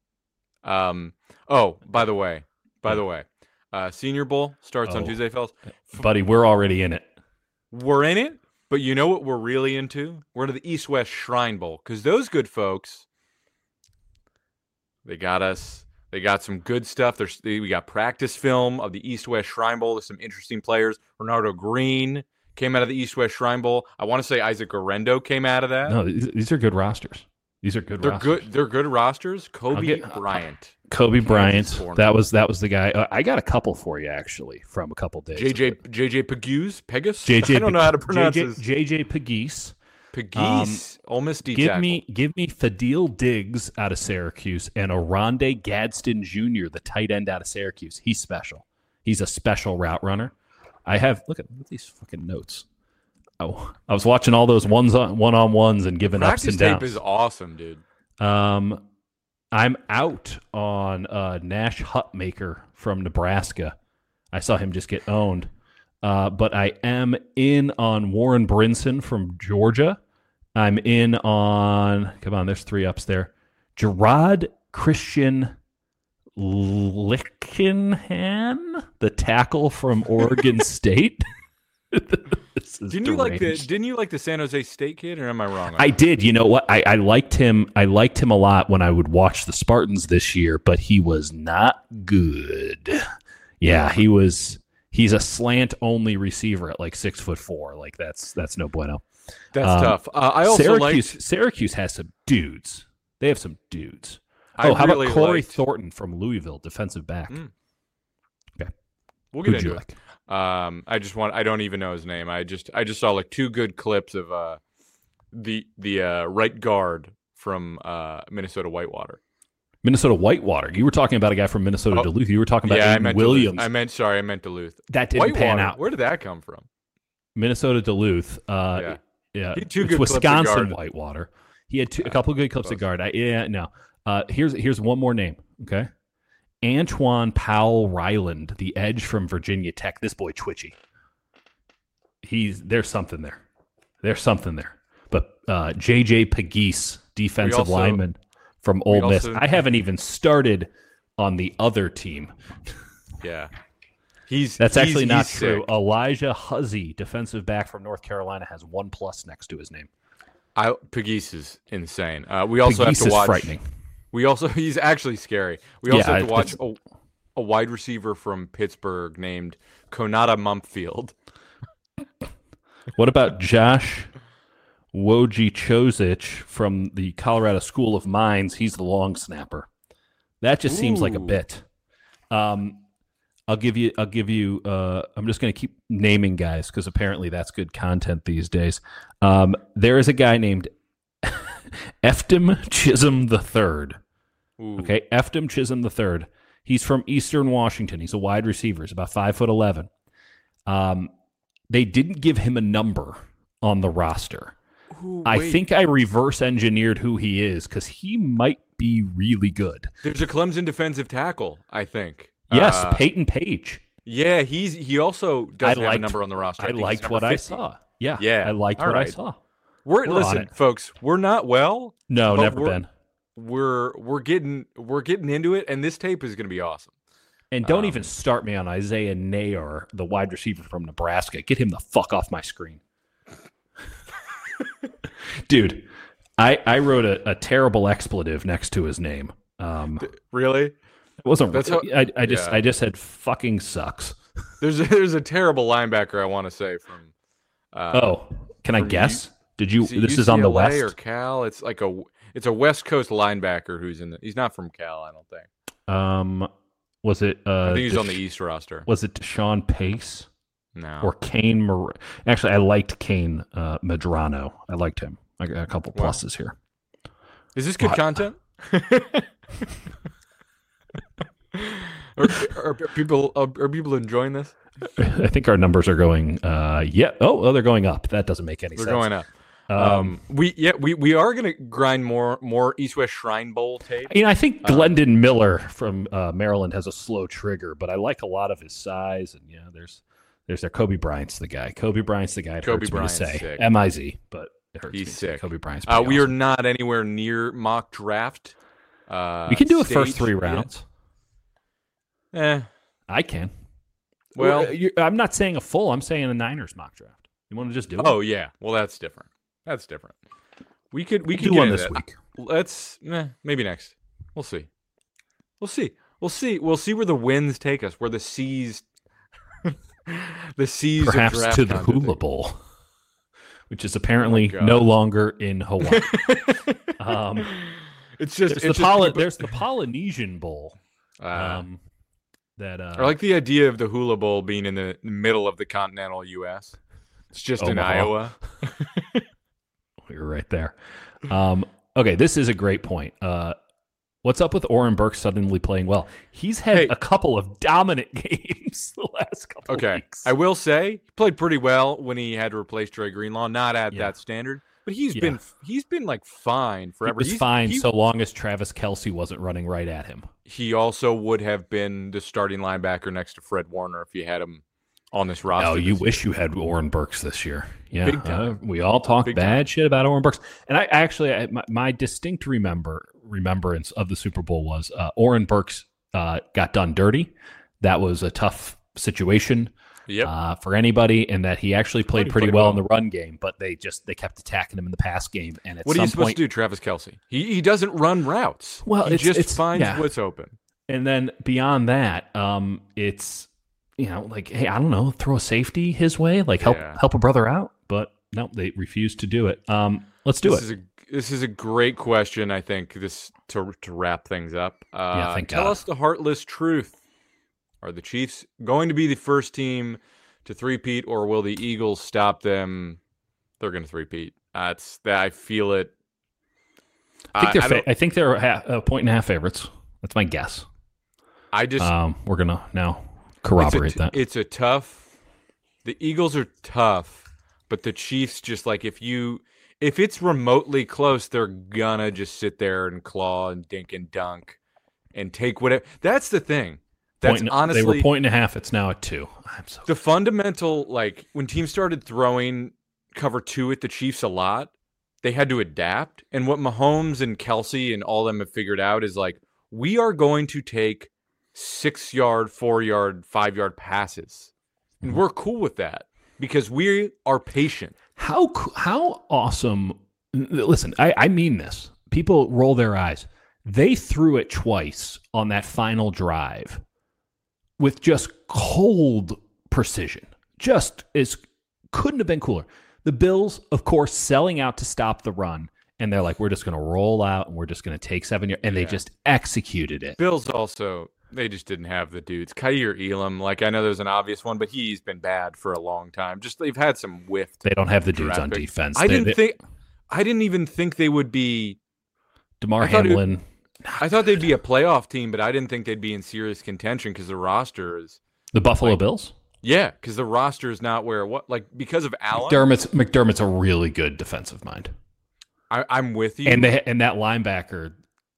Oh, by the way, Senior Bowl starts on Tuesday, fellas. Buddy, we're already in it. We're in it, but you know what we're really into? We're into the East-West Shrine Bowl because those good folks, they got us. They got some good stuff. We got practice film of the East-West Shrine Bowl. There's some interesting players. Ronaldo Green came out of the East-West Shrine Bowl. I want to say Isaac Guerrero came out of that. No, these are good rosters. They're good rosters. Kobe Bryant. That was the guy. I got a couple for you actually from a couple days. JJ Pegues. I don't know how to pronounce this. JJ Pegues. Ole Miss D give me Fadil Diggs out of Syracuse and Oronde Gadsden Jr., the tight end out of Syracuse. He's special. He's a special route runner. Look at these fucking notes. Oh, I was watching all those one-on-ones and giving ups and downs. Practice tape is awesome, dude. I'm out on Nash Hutmaker from Nebraska. I saw him just get owned. But I am in on Warren Brinson from Georgia. I'm in on, come on, there's 3 ups there. Gerard Christian Lickenhan, the tackle from Oregon State. Didn't you like the San Jose State kid, or am I wrong? I did. You know what? I liked him. I liked him a lot when I would watch the Spartans this year, but he was not good. Yeah, he's a slant only receiver at like 6'4". Like that's no bueno. That's tough. I also Syracuse has some dudes. They have some dudes. How about Corey Thornton from Louisville, defensive back? Okay, we'll get into it. I don't even know his name. I just saw like 2 good clips of the right guard from Minnesota Whitewater. Minnesota Whitewater. You were talking about a guy from Minnesota Duluth. You were talking about Aiden Williams. I meant Duluth. That didn't pan out. Where did that come from? Minnesota Duluth. Yeah. It's Wisconsin Whitewater. He had a couple of good clips of guard. Here's one more name. Okay. Antoine Powell Ryland, the edge from Virginia Tech. This boy twitchy. There's something there. But JJ Pegues, defensive lineman from Ole Miss. I haven't even started on the other team. Yeah. That's actually not true. Sick. Elijah Huzzy, defensive back from North Carolina, has 1+ next to his name. Pegues is insane. We also have to watch. Frightening. He's actually scary. We also have to watch a wide receiver from Pittsburgh named Konata Mumpfield. What about Josh Wojciechowicz from the Colorado School of Mines? He's the long snapper. That just seems like a bit. I'll give you. I'm just going to keep naming guys because apparently that's good content these days. There is a guy named Eftim Chisholm III. Okay, Eftim Chisholm III. He's from Eastern Washington. He's a wide receiver. He's about 5'11". They didn't give him a number on the roster. I think I reverse engineered who he is because he might be really good. There's a Clemson defensive tackle, I think. Yes, Peyton Page. Yeah, he also doesn't have a number on the roster. I liked what 50. I saw. Yeah, I liked what I saw. Listen, folks, we're not well. No, never been. We're getting into it, and this tape is going to be awesome. And don't even start me on Isaiah Nayor, the wide receiver from Nebraska. Get him the fuck off my screen. Dude, I wrote a terrible expletive next to his name. Really? It wasn't. I just said fucking sucks. There's a terrible linebacker I want to say from. Can I guess? Did you? This UCLA is on the West or Cal? It's a West Coast linebacker who's he's not from Cal, I don't think. Was it? I think he's on the East roster. Was it Deshaun Pace? No. Or Kane? Actually, I liked Kane Medrano. I liked him. I got a couple pluses here. Is this good content? Are people enjoying this? I think our numbers are going. They're going up. That doesn't make any sense. They're going up. We are going to grind more East West Shrine Bowl tape. I think Glendon Miller from Maryland has a slow trigger, but I like a lot of his size. And there's their Kobe Bryant's the guy. Kobe Bryant's the guy. It hurts me to say MIZ, but it hurts me to say Kobe Bryant's. We are not anywhere near mock draft. We can do it first 3 rounds. I can. Well, I'm not saying a full. I'm saying a Niners mock draft. You want to just do it? Oh yeah. Well, that's different. We could do one this week. Let's maybe next. We'll see. We'll see where the winds take us. Where the seas. Perhaps to the Hula Bowl, which is apparently no longer in Hawaii. It's just there's the Polynesian Bowl. I like the idea of the Hula Bowl being in the middle of the continental U.S. It's just in Iowa. We were right there. Okay, this is a great point. What's up with Oren Burks suddenly playing well? He's had a couple of dominant games the last couple of weeks. I will say he played pretty well when he had to replace Dre Greenlaw. Not at that standard, but he's been like fine forever. He was fine so long as Travis Kelce wasn't running right at him. He also would have been the starting linebacker next to Fred Warner if you had him on this roster. Oh, you wish you had Oren Burks this year. Yeah, we all talk bad shit about Oren Burks, and I actually my distinct remembrance of the Super Bowl was Oren Burks got done dirty. That was a tough situation for anybody, and that he actually played pretty well in the run game, but they kept attacking him in the pass game. And what are you supposed to do, Travis Kelce? He doesn't run routes. Well, he just finds what's open. And then beyond that, it's like, hey, I don't know, throw a safety his way, like help a brother out. But no, they refused to do it. Let's do it. This is a great question. I think this to wrap things up. Thank tell God. us the heartless truth. Are the Chiefs going to be the first team to three-peat, or will the Eagles stop them? They're going to three-peat. I feel it. I think they're a point and a half favorites. That's my guess. We're gonna now corroborate that. It's a tough. The Eagles are tough, but the Chiefs just like if it's remotely close, they're gonna just sit there and claw and dink and dunk and take whatever. That's the thing. Honestly, they were point and a half. It's now at 2. The fundamental, like when teams started throwing cover 2 at the Chiefs a lot, they had to adapt. And what Mahomes and Kelsey and all them have figured out is like, we are going to take 6-yard, 4-yard, 5-yard passes. And we're cool with that because we are patient. How awesome. Listen, I mean this. People roll their eyes. They threw it twice on that final drive with just cold precision. Couldn't have been cooler. The Bills, of course, selling out to stop the run. And they're like, we're just going to roll out and we're just going to take 7 yards. And they just executed it. Bills also, they just didn't have the dudes. Kaiir Elam, like I know there's an obvious one, but he's been bad for a long time. Just they've had some whiff. They don't have the dudes on defense. I didn't even think they would be. DeMar Hamlin. I thought they'd be a playoff team, but I didn't think they'd be in serious contention because the roster is. The Buffalo Bills? Yeah, because the roster is not because of Allen. McDermott's a really good defensive mind. I'm with you. And that linebacker,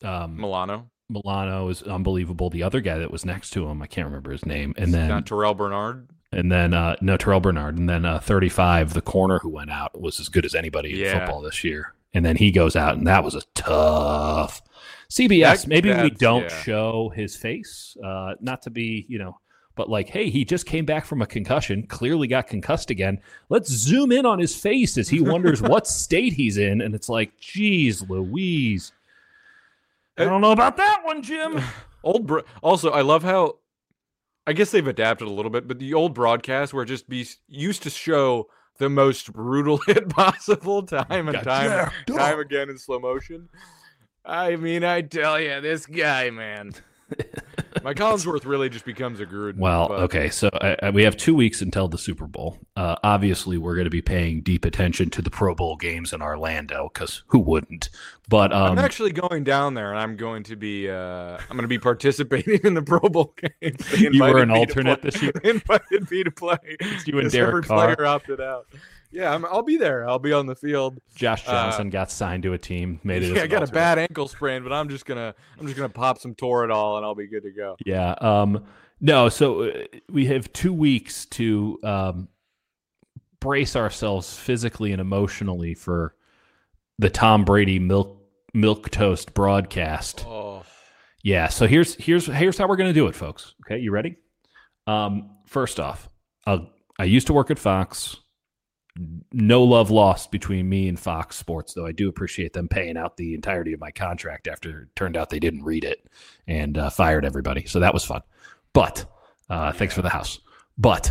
Milano is unbelievable. The other guy that was next to him, I can't remember his name. And then not Terrell Bernard. And then Terrell Bernard. And then 35, the corner who went out, was as good as anybody in football this year. And then he goes out, and that was a tough CBS. Maybe we don't show his face, not to be, but like, hey, he just came back from a concussion, clearly got concussed again. Let's zoom in on his face as he wonders what state he's in. And it's like, geez, Louise. I don't know about that one, Jim. Also, I love how, I guess they've adapted a little bit, but the old broadcast where it just used to show the most brutal hit possible time again in slow motion. I mean, I tell you, this guy, man. My Collinsworth really just becomes a Gruden. Well, okay, so we have 2 weeks until the Super Bowl. Obviously, we're going to be paying deep attention to the Pro Bowl games in Orlando because who wouldn't? But I'm actually going down there, and I'm going to be participating in the Pro Bowl games. You were an alternate this year. They invited me to play. You and Derek Carr. Player opted out. Yeah, I'll be there. I'll be on the field. Josh Johnson got signed to a team. I got a bad ankle sprain, but I'm just gonna pop some Toradol and I'll be good to go. Yeah. No. So we have 2 weeks to brace ourselves physically and emotionally for the Tom Brady milk toast broadcast. Oh. Yeah. So here's how we're gonna do it, folks. Okay, you ready? First off, I used to work at Fox. No love lost between me and Fox Sports, though I do appreciate them paying out the entirety of my contract after it turned out they didn't read it and fired everybody. So that was fun. But thanks for the house. But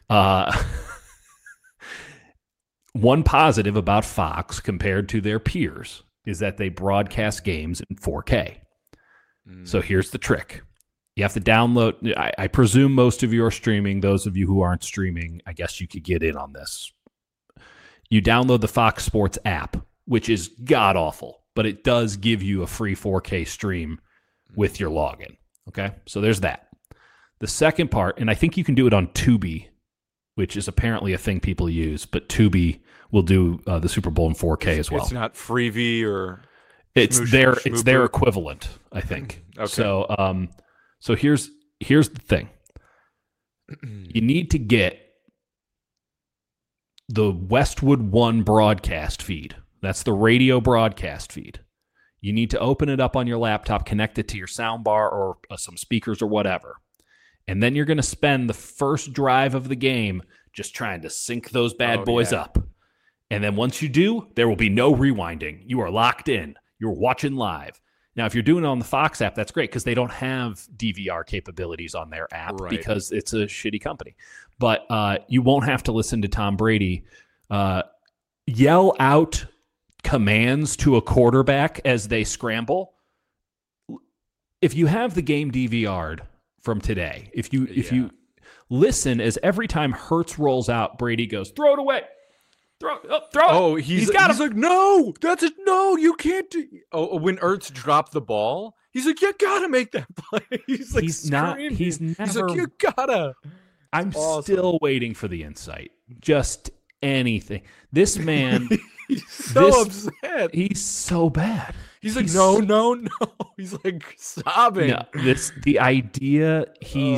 one positive about Fox compared to their peers is that they broadcast games in 4K. So here's the trick. You have to download. I presume most of you are streaming. Those of you who aren't streaming, I guess you could get in on this. You download the Fox Sports app, which is god-awful, but it does give you a free 4K stream with your login. Okay? So there's that. The second part, and I think you can do it on Tubi, which is apparently a thing people use, but Tubi will do the Super Bowl in 4K as well. It's not Freevee or... It's their equivalent, I think. Okay. So here's the thing. You need to get the Westwood One broadcast feed. That's the radio broadcast feed. You need to open it up on your laptop, connect it to your soundbar or some speakers or whatever. And then you're going to spend the first drive of the game just trying to sync those bad boys up. And then once you do, there will be no rewinding. You are locked in. You're watching live. Now, if you're doing it on the Fox app, that's great because they don't have DVR capabilities on their app because it's a shitty company. But you won't have to listen to Tom Brady yell out commands to a quarterback as they scramble. If you have the game DVR'd from today, if you listen as every time Hurts rolls out, Brady goes, throw it away. Throw it. Oh, he's like, no, no, you can't do. Oh, when Ertz dropped the ball, he's like, you gotta make that play. He's like, he's like, you gotta. I'm still waiting for the insight. Just anything. This man, he's so upset. He's so bad. He's like, no. He's like sobbing. No, the idea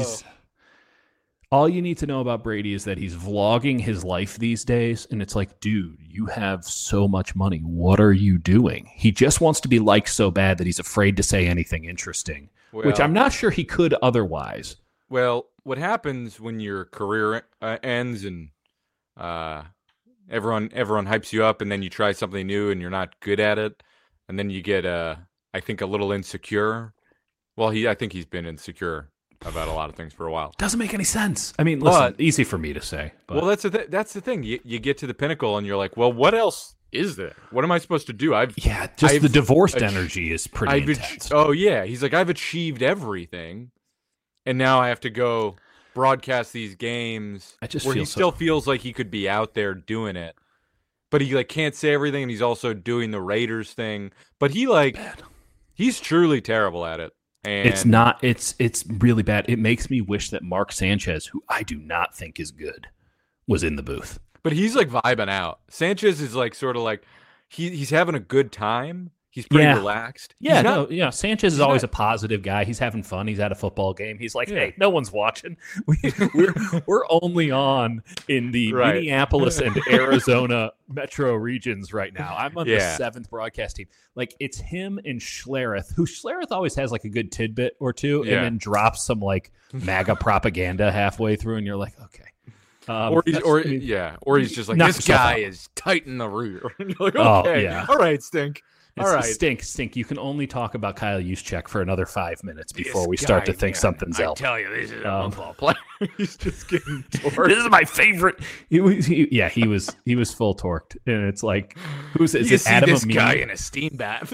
all you need to know about Brady is that he's vlogging his life these days. And it's like, dude, you have so much money. What are you doing? He just wants to be liked so bad that he's afraid to say anything interesting, which I'm not sure he could otherwise. Well, what happens when your career ends and everyone hypes you up and then you try something new and you're not good at it? And then you get, I think, a little insecure. Well, I think he's been insecure about a lot of things for a while. Doesn't make any sense. I mean, listen, easy for me to say. But. Well, that's the thing. You get to the pinnacle and you're like, well, what else is there? What am I supposed to do? The divorced energy is pretty intense. Oh, yeah. He's like, I've achieved everything, and now I have to go broadcast these games where he still feels like he could be out there doing it. But he can't say everything, and he's also doing the Raiders thing. But he's truly terrible at it. And it's really bad. It makes me wish that Mark Sanchez, who I do not think is good, was in the booth. But he's vibing out. Sanchez is sort of he's having a good time. He's pretty relaxed. Yeah, Sanchez is always a positive guy. He's having fun. He's at a football game. He's like, hey, no one's watching. We're only on in the Minneapolis and Arizona metro regions right now. I'm on the 7th broadcast team. It's him and Schlereth, who Schlereth always has a good tidbit or two, and then drops some MAGA propaganda halfway through, and you're like, okay. Or he's just like, this guy is tight in the rear. And you're like, okay, all right, Stink. All right. Stink. You can only talk about Kyle Juszczyk for another 5 minutes before we start to think something's else. I tell you, this is a football player. He's just getting torqued. This is my favorite. He was full torqued, and it's like, is it Adam this guy in a steam bath?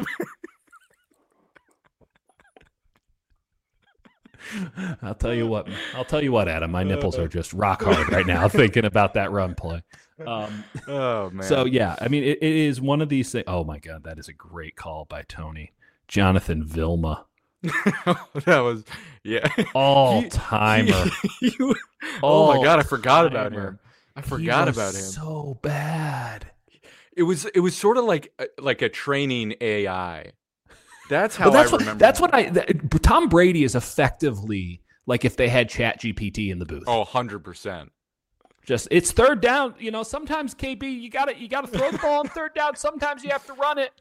I'll tell you what, Adam. My nipples are just rock hard right now thinking about that run play. Oh man. So yeah, I mean, it is one of these things. Oh my God, that is a great call by Tony. Jonathan Vilma. That was all timer. Oh my God, I forgot about him. So bad. It was sort of like a training AI. That's how I remember. That's what Tom Brady is effectively like if they had ChatGPT in the booth. Oh, 100%. Just it's third down. Sometimes KB, you gotta throw the ball on third down. Sometimes you have to run it.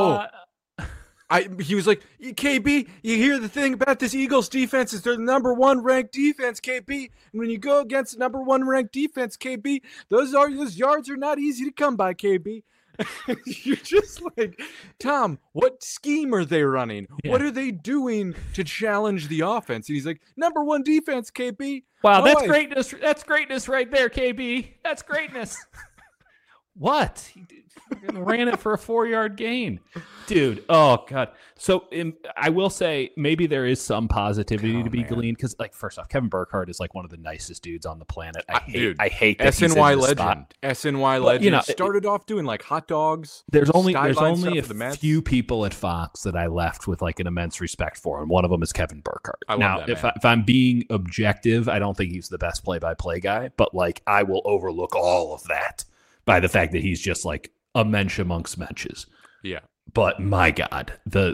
He was like, KB, you hear the thing about this Eagles defense is they're the number 1 ranked defense, KB. And when you go against the number 1 ranked defense, KB, those yards are not easy to come by, KB. You're just like, Tom, what scheme are they running? Yeah. What are they doing to challenge the offense? And he's like, number 1 defense, KB. Wow, that's greatness. That's greatness right there, KB. That's greatness. What? He ran it for a 4-yard gain. Dude, oh, God. So I will say maybe there is some positivity to be gleaned because, first off, Kevin Burkhardt is one of the nicest dudes on the planet. I hate that SNY legend. SNY legend. Started off doing hot dogs. There's only a few people at Fox that I left with an immense respect for, and one of them is Kevin Burkhardt. Now, if I'm being objective, I don't think he's the best play-by-play guy, but I will overlook all of that by the fact that he's just a mensch amongst menches. Yeah. But my God, the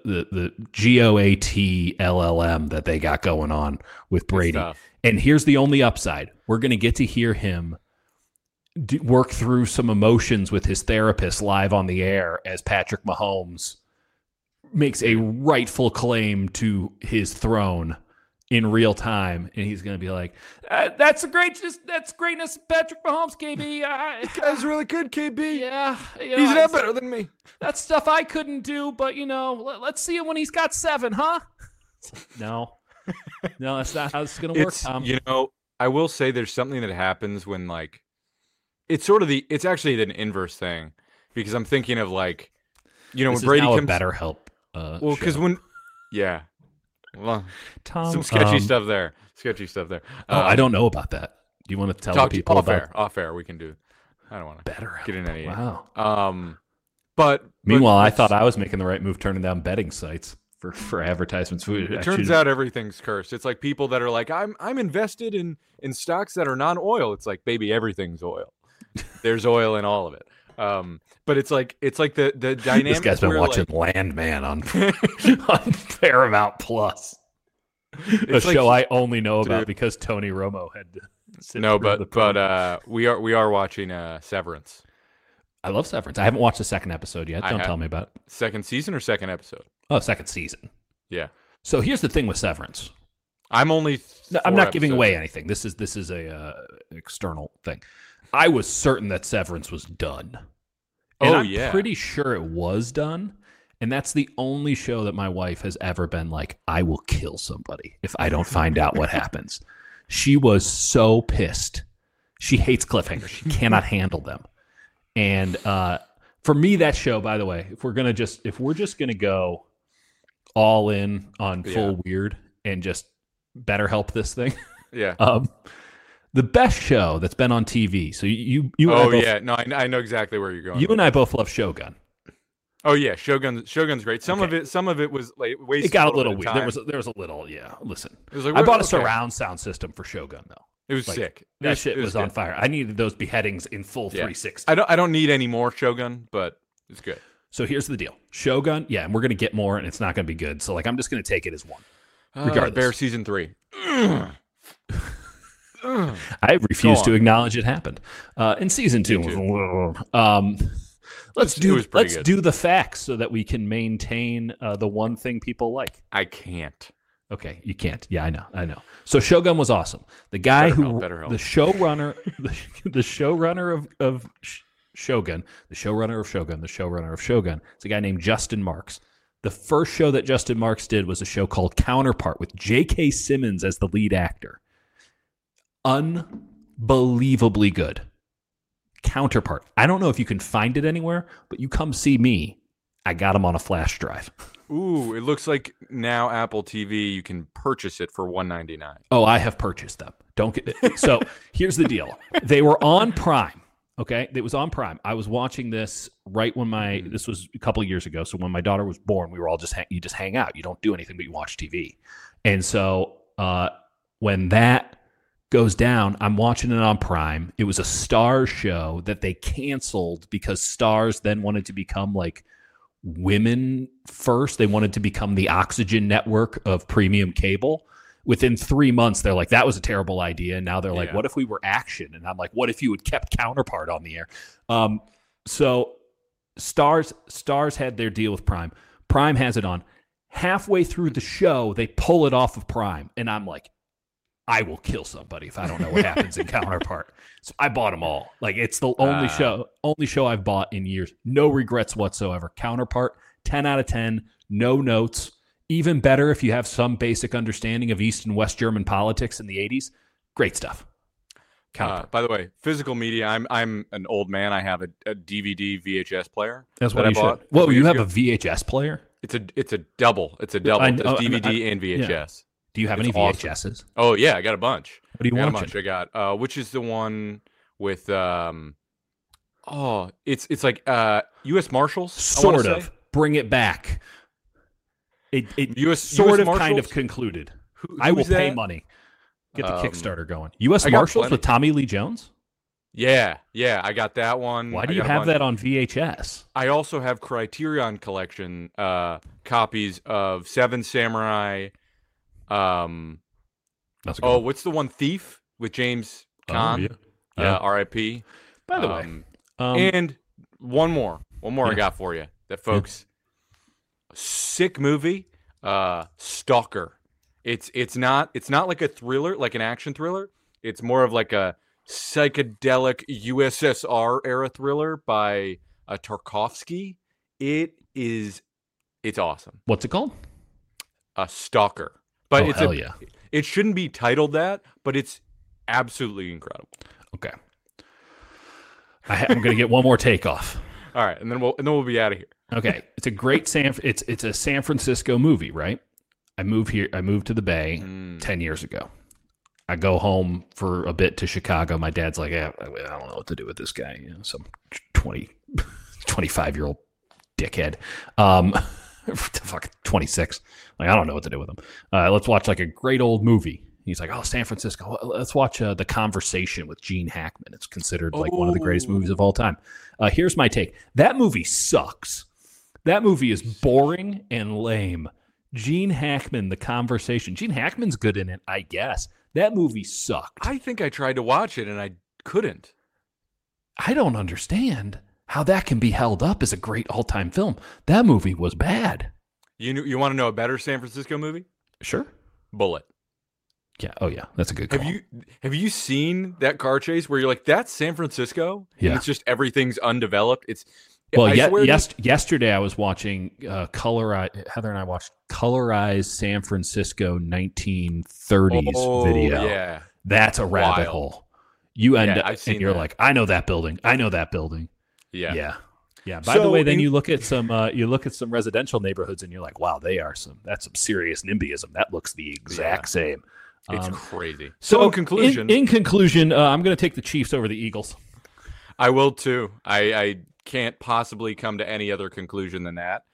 GOAT LLM that they got going on with Brady. And here's the only upside. We're going to get to hear him work through some emotions with his therapist live on the air as Patrick Mahomes makes a rightful claim to his throne in real time, and he's going to be like, that's greatness, Patrick Mahomes, KB. This guy's really good, KB. Yeah. He's not better than me. That's stuff I couldn't do, but, let's see it when he's got 7, huh? No, that's not how it's going to work, Tom. I will say there's something that happens when, it's actually an inverse thing, because I'm thinking of, when Brady comes... a BetterHelp because when... Yeah. Well, Tom, some sketchy stuff there. Sketchy stuff there. I don't know about that. Do you want to tell the Talk to people off about air. Off air, we can do. I don't want to better get in any. Wow. But Meanwhile, I it's- thought I was making the right move turning down betting sites for advertisements. it turns out everything's cursed. It's like people that are like, I'm invested in stocks that are non-oil. It's like, baby, everything's oil. There's oil in all of it. But it's like the dynamic. This guy's been where, watching Landman on on Paramount Plus. A It's like- show I only know about Dude. because Tony Romo had to sit No, through the but program. we are watching Severance. I love Severance. I haven't watched the second episode yet. I Don't have. tell me about it. Second season or second episode? Oh, second season. Yeah, So here's the thing with Severance. I'm only. No, I'm 4 not giving episodes. away anything. This is a external thing. I was certain that Severance was done. And Oh, I'm yeah. pretty sure it was done. And that's the only show that my wife has ever been like, I will kill somebody if I don't find out what happens. She was so pissed. She hates cliffhangers. She cannot handle them. And for me, that show, by the way, if we're just gonna go all in on full weird and just better help this thing. Yeah. The best show that's been on TV. So you and I Oh both, yeah. No, I know exactly where you're going. you and I both love Shogun. Oh yeah, Shogun's great. Some of it was like wasted. It got a bit little of weird. time. There was a little, yeah. Listen, It was like, I bought a okay. surround sound system for Shogun though. It was Like, sick. That shit was on good. fire. I needed those beheadings in full Yeah. 360. I don't need any more Shogun, but it's good. So here's the deal. Shogun, yeah, and we're gonna get more, and it's not gonna be good. So like I'm just gonna take it as one. Regardless. Bear season 3. I refuse to acknowledge it happened. In season 2. Let's was pretty good. do the facts so that we can maintain the one thing people like. I can't. Okay, you can't. Yeah, I know. So Shogun was awesome. The guy Better help. the showrunner, the showrunner of Shogun, the showrunner of Shogun, the showrunner of Shogun. It's a guy named Justin Marks. The first show that Justin Marks did was a show called Counterpart with J.K. Simmons as the lead actor. Unbelievably good. Counterpart. I don't know if you can find it anywhere, but you come see me. I got them on a flash drive. Ooh, it looks like now Apple TV you can purchase it for $199. Oh, I have purchased them. Don't get it. So here's the deal. They were on Prime. Okay. It was on Prime. I was watching this right when this was a couple of years ago. So when my daughter was born, we were all you just hang out. You don't do anything, but you watch TV. And so when that goes down, I'm watching it on Prime. It was a Starz show that they canceled because Starz then wanted to become like women first. They wanted to become the Oxygen network of premium cable. Within 3 months, they're like, that was a terrible idea. And now they're like, Yeah. what if we were Action? And I'm like, what if you had kept Counterpart on the air? So Starz had their deal with Prime. Prime has it on. Halfway through the show, they pull it off of Prime. And I'm like, I will kill somebody if I don't know what happens in Counterpart. So I bought them all. Like it's the only show I've bought in years. No regrets whatsoever. Counterpart, 10 out of 10, no notes. Even better if you have some basic understanding of East and West German politics in the 80s. Great stuff. Counterpart. By the way, physical media. I'm an old man. I have a DVD VHS player. That's that what I you bought should. Whoa, couple you years have ago. a VHS player? It's a double. It's a double. I It's know- DVD and VHS. Do you have It's any awesome. VHSs? Oh yeah, I got a bunch. What do you I got want? a bunch. I got which is the one with it's like U.S. Marshals. I wanna Sort of. say. Bring it back. It US sort of Marshals? kind of concluded. Who- I will who's pay that? money. Get the Um, Kickstarter going. U.S. I got Marshals plenty. with Tommy Lee Jones? Yeah, I got that one. Why do I you got a have bunch. that on VHS? I also have Criterion Collection copies of Seven Samurai. That's a good Oh, one. what's the one? Thief with James Oh, Caan. yeah. Yeah, R.I.P. By the way, And one more I Yeah. got for you. That folks, sick movie, Stalker. It's not like a thriller, like an action thriller. It's more of like a psychedelic USSR era thriller by Tarkovsky. It's awesome. what's it called? Stalker, but Oh, it's hell yeah. It shouldn't be titled that, but it's absolutely incredible. Okay. I'm going to get one more takeoff. All right, and then we'll be out of here. Okay, it's a great it's a San Francisco movie, right? I moved to the Bay 10 years ago. I go home for a bit to Chicago. My dad's like, I don't know what to do with this guy. Some 25-year-old dickhead. Fuck, 26. Like, I don't know what to do with him. Let's watch like a great old movie. He's like, oh, San Francisco. Let's watch The Conversation with Gene Hackman. It's considered like one of the greatest movies of all time. Here's my take. That movie sucks. That movie is boring and lame. Gene Hackman, The Conversation. Gene Hackman's good in it, I guess. That movie sucked. I think I tried to watch it and I couldn't. I don't understand how that can be held up as a great all-time film. That movie was bad. You want to know a better San Francisco movie? Sure. Bullet. Yeah. Oh, yeah. That's a good call. Have you seen that car chase where you're like, that's San Francisco? Yeah. And it's just everything's undeveloped. Yesterday I was watching Heather and I watched Colorized San Francisco 1930s video. Yeah. That's a rabbit hole. You end up and you're that. Like, I know that building. I know that building. Yeah. Yeah. By the way, then you look at some residential neighborhoods and you're like, wow, that's some serious NIMBYism. That looks the exact same. It's crazy. So in conclusion, I'm going to take the Chiefs over the Eagles. I will too. I can't possibly come to any other conclusion than that.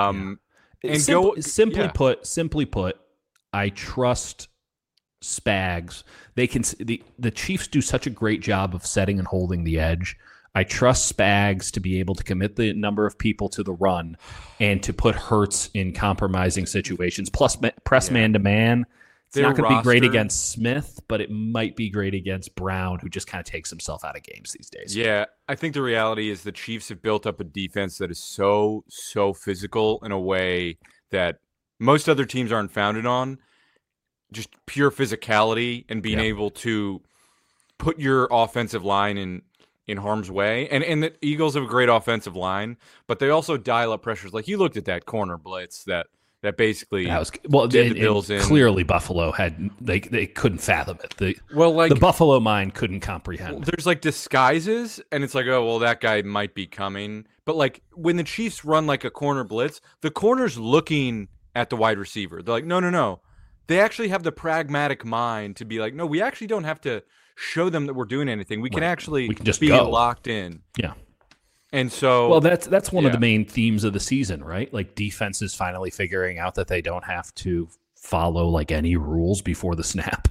Simply put, I trust Spags. They can the Chiefs do such a great job of setting and holding the edge. I trust Spags to be able to commit the number of people to the run and to put Hurts in compromising situations. Plus, press man to man. It's not going to be great against Smith, but it might be great against Brown, who just kind of takes himself out of games these days. Yeah, I think the reality is the Chiefs have built up a defense that is so physical in a way that most other teams aren't founded on. Just pure physicality and being able to put your offensive line in harm's way. And the Eagles have a great offensive line, but they also dial up pressures. Like, you looked at that corner blitz that basically did the Bills in. Clearly Buffalo they couldn't fathom it. The Buffalo mind couldn't comprehend. There's like disguises, and it's like, oh, well, that guy might be coming. But like when the Chiefs run like a corner blitz, the corner's looking at the wide receiver. They're like, no. They actually have the pragmatic mind to be like, no, we actually don't have to show them that we're doing anything. We can just be locked in. Yeah. And so, well, that's one of the main themes of the season, right? Like, defense is finally figuring out that they don't have to follow like any rules before the snap.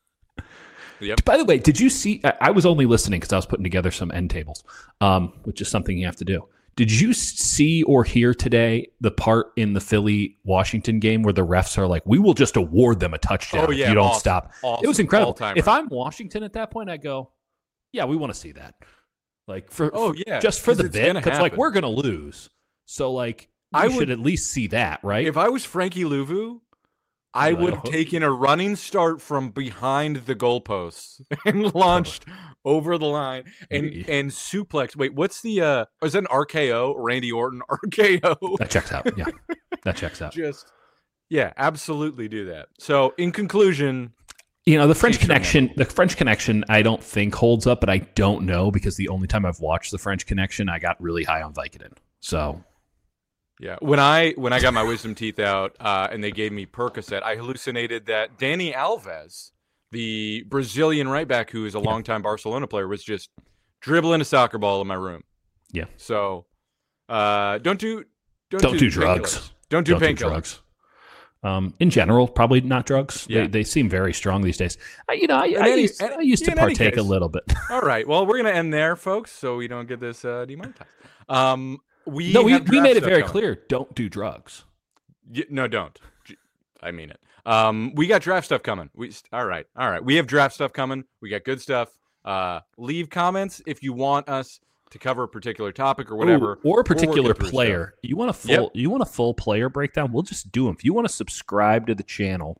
Yep. By the way, did you see? I was only listening because I was putting together some end tables, which is something you have to do. Did you see or hear today the part in the Philly-Washington game where the refs are like, we will just award them a touchdown if you don't stop? Awesome. It was incredible. All-timer. If I'm Washington at that point, I go, yeah, we want to see that. Like, just for the bit, because like we're gonna lose, so like I should at least see that, right? If I was Frankie Louvu, I would have taken a running start from behind the goalposts and launched over the line and suplex. Wait, what's the is that an RKO? Randy Orton RKO? That checks out. Yeah, that checks out. Absolutely do that. So in conclusion, the French Connection, I don't think holds up, but I don't know because the only time I've watched the French Connection, I got really high on Vicodin. So, yeah, when I got my wisdom teeth out and they gave me Percocet, I hallucinated that Dani Alves, the Brazilian right back who is a longtime Barcelona player, was just dribbling a soccer ball in my room. Yeah. So, don't do drugs. Don't do painkillers. In general, probably not drugs. Yeah. They seem very strong these days. I used to partake a little bit. All right. Well, we're going to end there, folks, so we don't get this demonetized. We made it very clear. Don't do drugs. No, don't. I mean it. We got draft stuff coming. All right. We have draft stuff coming. We got good stuff. Leave comments if you want us to cover a particular topic or whatever, or a particular player. You want a full player breakdown? We'll just do them. If you want to subscribe to the channel,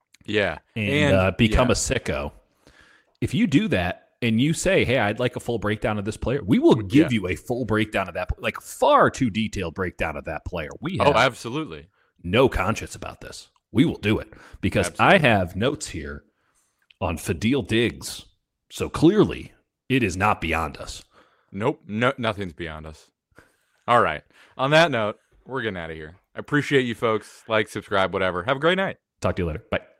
and become a sicko, if you do that and you say, "Hey, I'd like a full breakdown of this player," we will give you a full breakdown of that, like far too detailed breakdown of that player. We have absolutely no conscience about this. We will do it because I have notes here on Fadil Diggs, so clearly it is not beyond us. Nope. No, nothing's beyond us. All right. On that note, we're getting out of here. I appreciate you folks. Like, subscribe, whatever. Have a great night. Talk to you later. Bye.